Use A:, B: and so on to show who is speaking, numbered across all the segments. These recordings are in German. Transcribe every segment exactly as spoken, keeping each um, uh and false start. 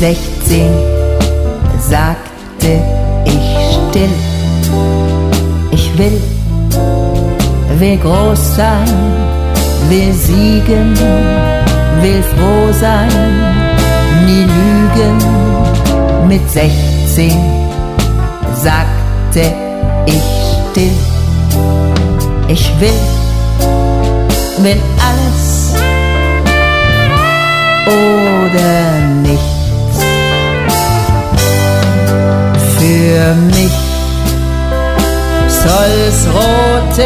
A: sechzehn sagte ich still, ich will, will groß sein, will siegen, will froh sein, nie lügen. Mit sechzehn sagte ich still, ich will, will alles oder nichts. Für mich soll's rote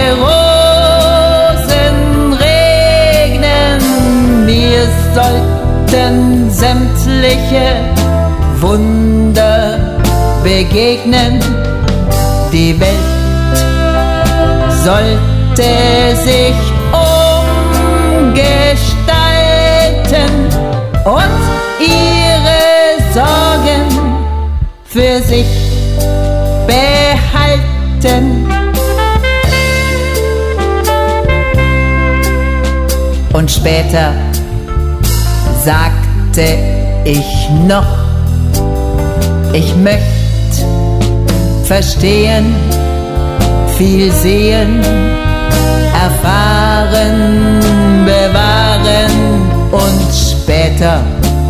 A: Rosen regnen, mir sollten sämtliche Wunder begegnen, die Welt sollte sich umgestalten und ihre Sorgen für sich behalten. Und später sagte ich noch, ich möchte verstehen, viel sehen, erfahren, bewahren. Und später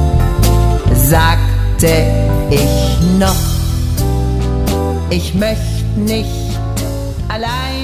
A: sagte ich noch, ich möchte nicht allein